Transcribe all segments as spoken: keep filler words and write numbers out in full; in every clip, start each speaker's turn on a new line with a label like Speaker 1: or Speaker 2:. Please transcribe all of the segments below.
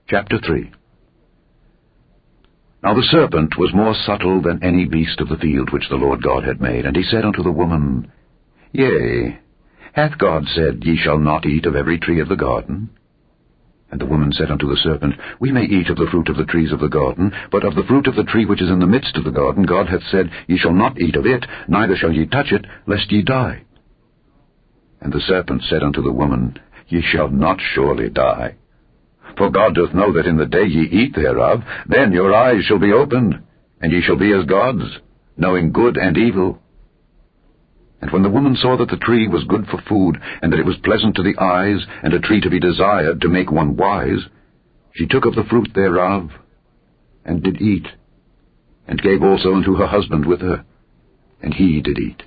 Speaker 1: Chapter three. Now the serpent was more subtle than any beast of the field which the Lord God had made. And he said unto the woman, Yea, hath God said, Ye shall not eat of every tree of the garden? And the woman said unto the serpent, We may eat of the fruit of the trees of the garden, but of the fruit of the tree which is in the midst of the garden God hath said, Ye shall not eat of it, neither shall ye touch it, lest ye die. And the serpent said unto the woman, Ye shall not surely die. For God doth know that in the day ye eat thereof, then your eyes shall be opened, and ye shall be as gods, knowing good and evil. And when the woman saw that the tree was good for food, and that it was pleasant to the eyes, and a tree to be desired to make one wise, she took of the fruit thereof, and did eat, and gave also unto her husband with her, and he did eat.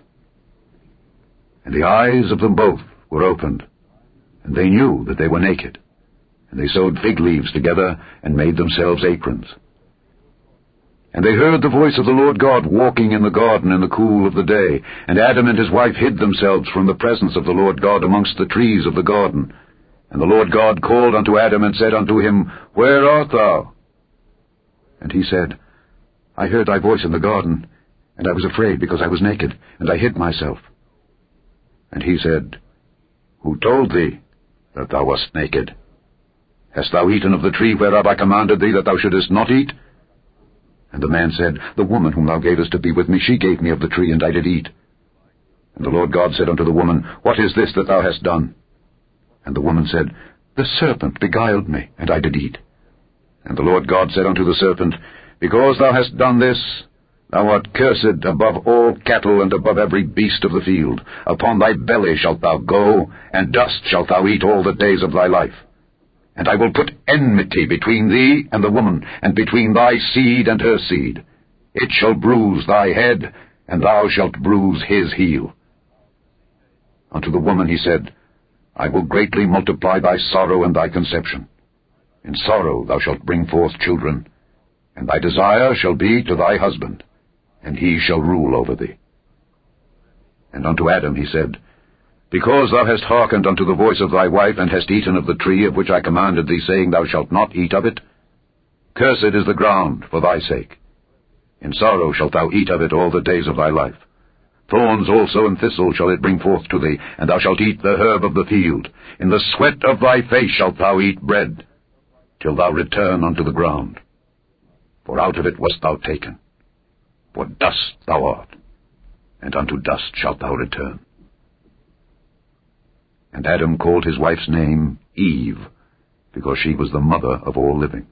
Speaker 1: And the eyes of them both were opened, and they knew that they were naked. And they sewed fig leaves together, and made themselves aprons. And they heard the voice of the Lord God walking in the garden in the cool of the day. And Adam and his wife hid themselves from the presence of the Lord God amongst the trees of the garden. And the Lord God called unto Adam, and said unto him, Where art thou? And he said, I heard thy voice in the garden, and I was afraid, because I was naked, and I hid myself. And he said, Who told thee that thou wast naked? Hast thou eaten of the tree whereof I commanded thee that thou shouldest not eat? And the man said, The woman whom thou gavest to be with me, she gave me of the tree, and I did eat. And the Lord God said unto the woman, What is this that thou hast done? And the woman said, The serpent beguiled me, and I did eat. And the Lord God said unto the serpent, Because thou hast done this, thou art cursed above all cattle and above every beast of the field. Upon thy belly shalt thou go, and dust shalt thou eat all the days of thy life. And I will put enmity between thee and the woman, and between thy seed and her seed. It shall bruise thy head, and thou shalt bruise his heel. Unto the woman he said, I will greatly multiply thy sorrow and thy conception. In sorrow thou shalt bring forth children, and thy desire shall be to thy husband, and he shall rule over thee. And unto Adam he said, Because thou hast hearkened unto the voice of thy wife, and hast eaten of the tree of which I commanded thee, saying, Thou shalt not eat of it, cursed is the ground for thy sake. In sorrow shalt thou eat of it all the days of thy life. Thorns also and thistles shall it bring forth to thee, and thou shalt eat the herb of the field. In the sweat of thy face shalt thou eat bread, till thou return unto the ground. For out of it wast thou taken. For dust thou art, and unto dust shalt thou return. And Adam called his wife's name Eve, because she was the mother of all living.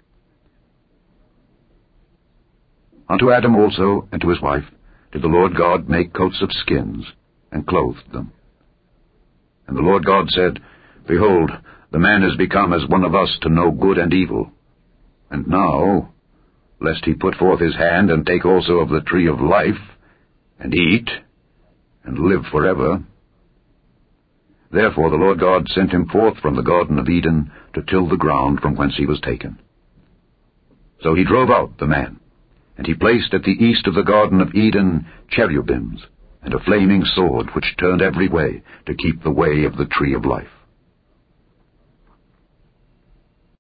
Speaker 1: Unto Adam also and to his wife did the Lord God make coats of skins, and clothed them. And the Lord God said, Behold, the man is become as one of us to know good and evil. And now, lest he put forth his hand, and take also of the tree of life, and eat, and live forever. Therefore the Lord God sent him forth from the Garden of Eden to till the ground from whence he was taken. So he drove out the man, and he placed at the east of the Garden of Eden cherubims, and a flaming sword which turned every way to keep the way of the tree of life.